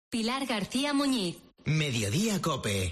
Pilar García Muñiz. Mediodía COPE.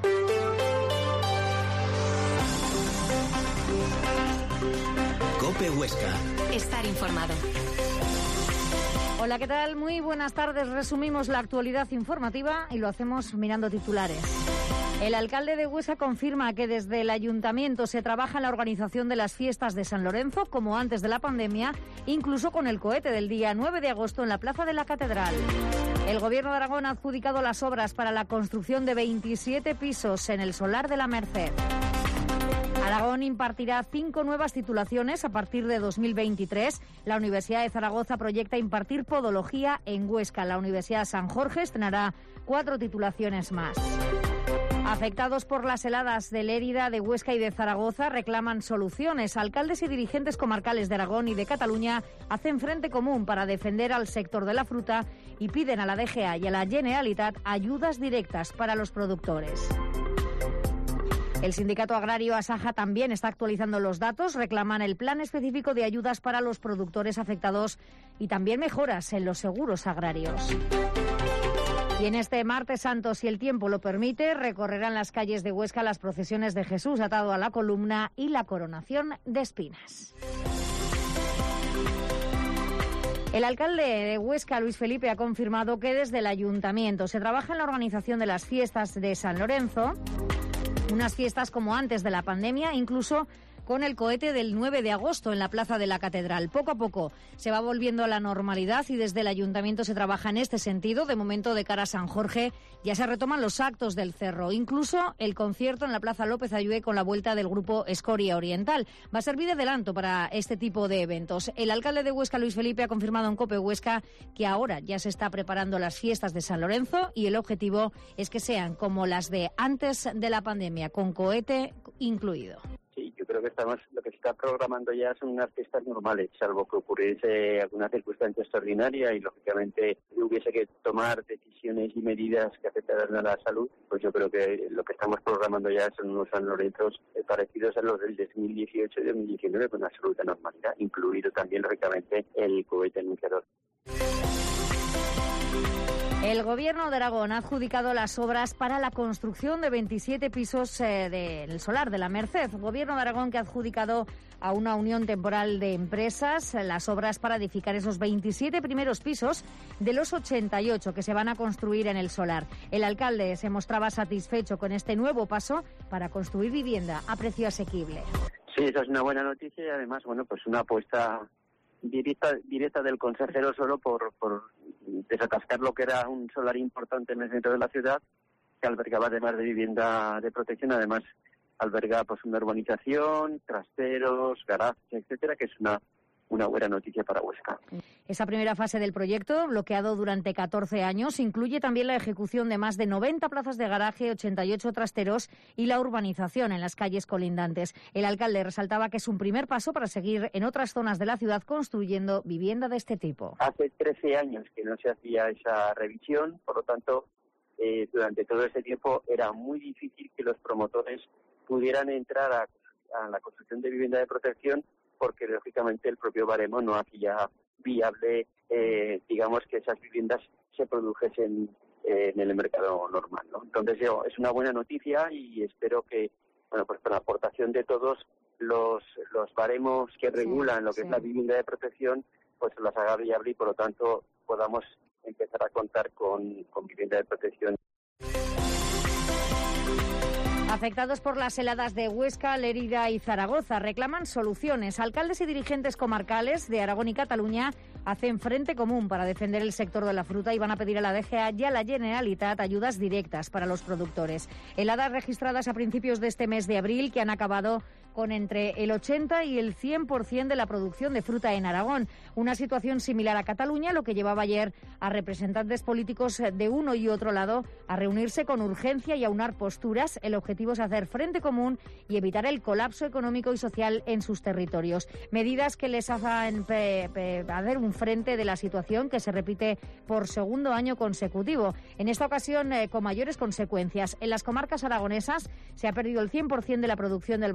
COPE Huesca. Estar informado. Hola, ¿qué tal? Muy buenas tardes. Resumimos la actualidad informativa y lo hacemos mirando titulares. El alcalde de Huesca confirma que desde el ayuntamiento se trabaja en la organización de las fiestas de San Lorenzo, como antes de la pandemia, incluso con el cohete del día 9 de agosto en la plaza de la Catedral. El Gobierno de Aragón ha adjudicado las obras para la construcción de 27 pisos en el solar de la Merced. Aragón impartirá 5 nuevas titulaciones a partir de 2023. La Universidad de Zaragoza proyecta impartir podología en Huesca. La Universidad San Jorge estrenará 4 titulaciones más. Afectados por las heladas de Lérida, de Huesca y de Zaragoza reclaman soluciones. Alcaldes y dirigentes comarcales de Aragón y de Cataluña hacen frente común para defender al sector de la fruta y piden a la DGA y a la Generalitat ayudas directas para los productores. El sindicato agrario Asaja también está actualizando los datos. Reclaman el plan específico de ayudas para los productores afectados y también mejoras en los seguros agrarios. Y en este martes santo, si el tiempo lo permite, recorrerán las calles de Huesca las procesiones de Jesús atado a la columna y la coronación de espinas. El alcalde de Huesca, Luis Felipe, ha confirmado que desde el ayuntamiento se trabaja en la organización de las fiestas de San Lorenzo, unas fiestas como antes de la pandemia, incluso con el cohete del 9 de agosto en la plaza de la Catedral. Poco a poco se va volviendo a la normalidad y desde el ayuntamiento se trabaja en este sentido. De momento, de cara a San Jorge, ya se retoman los actos del Cerro, incluso el concierto en la Plaza López Ayué con la vuelta del grupo Escoria Oriental. Va a servir de adelanto para este tipo de eventos. El alcalde de Huesca, Luis Felipe, ha confirmado en COPE Huesca que ahora ya se está preparando las fiestas de San Lorenzo y el objetivo es que sean como las de antes de la pandemia, con cohete incluido. Sí, yo creo que lo que se está programando ya son unas fiestas normales, salvo que ocurriese alguna circunstancia extraordinaria y lógicamente hubiese que tomar decisiones y medidas que afectaran a la salud. Pues yo creo que lo que estamos programando ya son unos San Lorenzos parecidos a los del 2018 y 2019 con absoluta normalidad, incluido también lógicamente el cohete anunciador. El Gobierno de Aragón ha adjudicado las obras para la construcción de 27 pisos del solar de la Merced. Gobierno de Aragón que ha adjudicado a una unión temporal de empresas las obras para edificar esos 27 primeros pisos de los 88 que se van a construir en el solar. El alcalde se mostraba satisfecho con este nuevo paso para construir vivienda a precio asequible. Sí, esa es una buena noticia y además, pues una apuesta directa del consejero solo por desatascar lo que era un solar importante en el centro de la ciudad, que albergaba además de vivienda de protección, además alberga una urbanización, trasteros, garajes, etcétera, que es una buena noticia para Huesca. Esa primera fase del proyecto, bloqueado durante 14 años, incluye también la ejecución de más de 90 plazas de garaje, 88 trasteros y la urbanización en las calles colindantes. El alcalde resaltaba que es un primer paso para seguir en otras zonas de la ciudad construyendo vivienda de este tipo. Hace 13 años que no se hacía esa revisión, por lo tanto, durante todo ese tiempo era muy difícil que los promotores pudieran entrar a la construcción de vivienda de protección porque, lógicamente, el propio baremo no hacía viable, que esas viviendas se produjesen en el mercado normal, ¿no? Entonces, es una buena noticia y espero que, con la aportación de todos los baremos que regulan lo que es la vivienda de protección, pues las haga viable y, por lo tanto, podamos empezar a contar con vivienda de protección. Afectados por las heladas de Huesca, Lérida y Zaragoza reclaman soluciones. Alcaldes y dirigentes comarcales de Aragón y Cataluña hacen frente común para defender el sector de la fruta y van a pedir a la DGA y a la Generalitat ayudas directas para los productores. Heladas registradas a principios de este mes de abril que han acabado con entre el 80 y el 100% de la producción de fruta en Aragón. Una situación similar a Cataluña, lo que llevaba ayer a representantes políticos de uno y otro lado a reunirse con urgencia y aunar posturas. El objetivo es hacer frente común y evitar el colapso económico y social en sus territorios. Medidas que les hacen hacer un frente de la situación que se repite por segundo año consecutivo. En esta ocasión, con mayores consecuencias. En las comarcas aragonesas se ha perdido el 100% de la producción del baricoque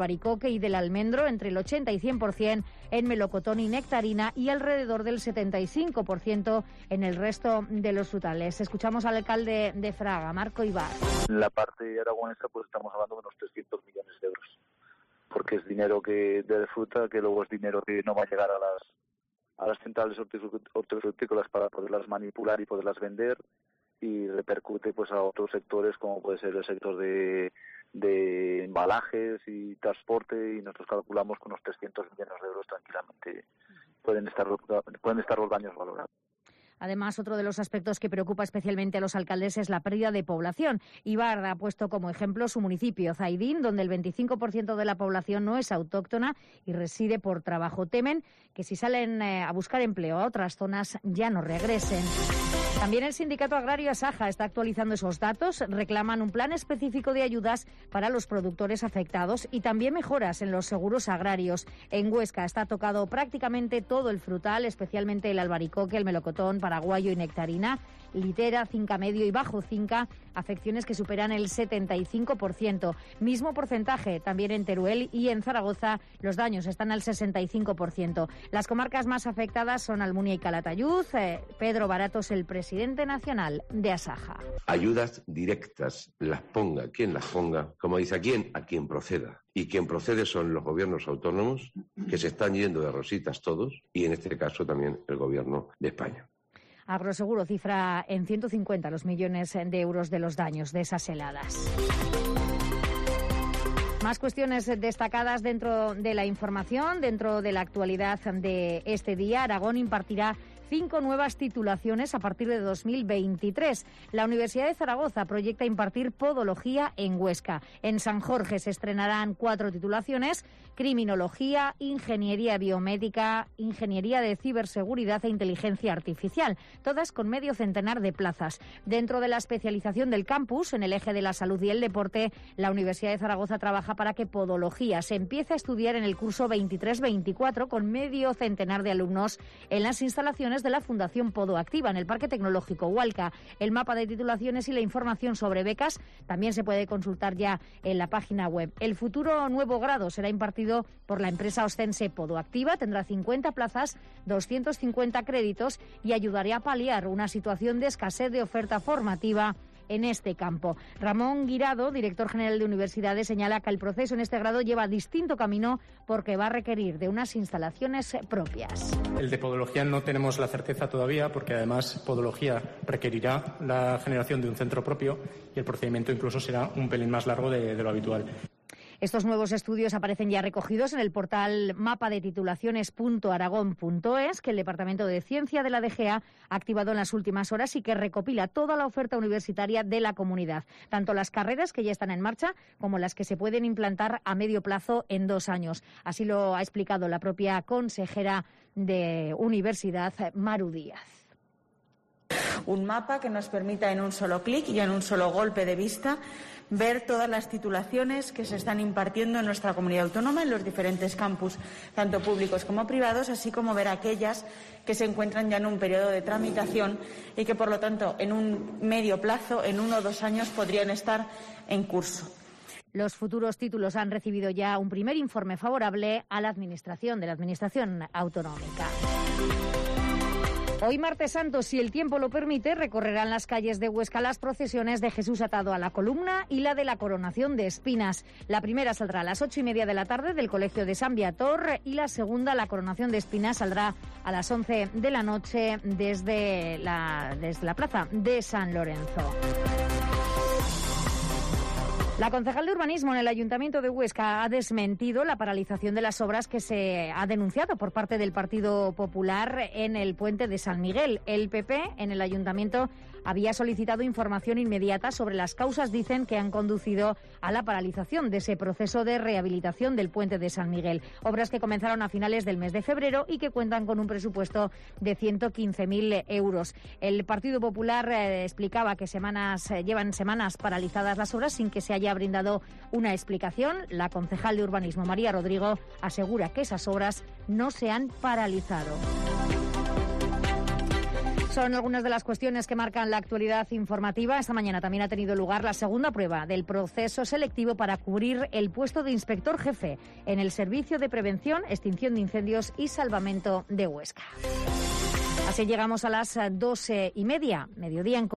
y del almendro entre el 80 y 100% en melocotón y nectarina y alrededor del 75% en el resto de los frutales. Escuchamos al alcalde de Fraga, Marco Ibar. En la parte aragonesa pues estamos hablando de unos 300 millones de euros, porque es dinero de fruta que luego es dinero que no va a llegar a las centrales hortofrutícolas para poderlas manipular y poderlas vender, y repercute pues a otros sectores como puede ser el sector de embalajes y transporte, y nosotros calculamos que unos 300 millones de euros tranquilamente pueden estar los daños valorados. Además, otro de los aspectos que preocupa especialmente a los alcaldes es la pérdida de población. Ibar ha puesto como ejemplo su municipio, Zaidín, donde el 25% de la población no es autóctona y reside por trabajo. Temen que si salen a buscar empleo a otras zonas ya no regresen. También el sindicato agrario Asaja está actualizando esos datos. Reclaman un plan específico de ayudas para los productores afectados y también mejoras en los seguros agrarios. En Huesca está tocado prácticamente todo el frutal, especialmente el albaricoque, el melocotón, paraguayo y nectarina, litera, cinca medio y bajo cinca, afecciones que superan el 75%. Mismo porcentaje también en Teruel, y en Zaragoza los daños están al 65%. Las comarcas más afectadas son Almunia y Calatayud. Pedro Baratos, el presidente nacional de Asaja. Ayudas directas, las ponga quien las ponga, como dice, a quien proceda. Y quien procede son los gobiernos autónomos, que se están yendo de rositas todos, y en este caso también el gobierno de España. Agroseguro cifra en 150 los millones de euros de los daños de esas heladas. Más cuestiones destacadas dentro de la información, dentro de la actualidad de este día. Aragón impartirá 5 nuevas titulaciones a partir de 2023. La Universidad de Zaragoza proyecta impartir podología en Huesca. En San Jorge se estrenarán 4 titulaciones: criminología, ingeniería biomédica, ingeniería de ciberseguridad e inteligencia artificial, todas con medio centenar de plazas. Dentro de la especialización del campus, en el eje de la salud y el deporte, la Universidad de Zaragoza trabaja para que podología se empiece a estudiar en el curso 23-24 con medio centenar de alumnos en las instalaciones de la Fundación Podoactiva en el Parque Tecnológico Hualca. El mapa de titulaciones y la información sobre becas también se puede consultar ya en la página web. El futuro nuevo grado será impartido por la empresa ostense Podoactiva, tendrá 50 plazas, 250 créditos y ayudará a paliar una situación de escasez de oferta formativa en este campo. Ramón Guirado, director general de universidades, señala que el proceso en este grado lleva distinto camino porque va a requerir de unas instalaciones propias. El de podología no tenemos la certeza todavía, porque además podología requerirá la generación de un centro propio y el procedimiento incluso será un pelín más largo de lo habitual. Estos nuevos estudios aparecen ya recogidos en el portal mapadetitulaciones.aragón.es, que el Departamento de Ciencia de la DGA ha activado en las últimas horas y que recopila toda la oferta universitaria de la comunidad, tanto las carreras que ya están en marcha como las que se pueden implantar a medio plazo en 2 años. Así lo ha explicado la propia consejera de Universidad, Maru Díaz. Un mapa que nos permita en un solo clic y en un solo golpe de vista ver todas las titulaciones que se están impartiendo en nuestra comunidad autónoma en los diferentes campus, tanto públicos como privados, así como ver aquellas que se encuentran ya en un periodo de tramitación y que, por lo tanto, en un medio plazo, en 1 o 2 años, podrían estar en curso. Los futuros títulos han recibido ya un primer informe favorable a la Administración autonómica. Hoy, martes santo, si el tiempo lo permite, recorrerán las calles de Huesca las procesiones de Jesús atado a la columna y la de la coronación de espinas. La primera saldrá a las 8:30 de la tarde del Colegio de San Viator y la segunda, la coronación de espinas, saldrá a las 11 de la noche desde la plaza de San Lorenzo. La concejal de Urbanismo en el Ayuntamiento de Huesca ha desmentido la paralización de las obras que se ha denunciado por parte del Partido Popular en el puente de San Miguel. El PP en el Ayuntamiento había solicitado información inmediata sobre las causas, dicen, que han conducido a la paralización de ese proceso de rehabilitación del puente de San Miguel. Obras que comenzaron a finales del mes de febrero y que cuentan con un presupuesto de 115.000 euros. El Partido Popular explicaba que llevan semanas paralizadas las obras sin que se haya brindado una explicación. La concejal de Urbanismo, María Rodrigo, asegura que esas obras no se han paralizado. Son algunas de las cuestiones que marcan la actualidad informativa. Esta mañana también ha tenido lugar la segunda prueba del proceso selectivo para cubrir el puesto de inspector jefe en el Servicio de Prevención, Extinción de Incendios y Salvamento de Huesca. Así llegamos a las 12:30, mediodía en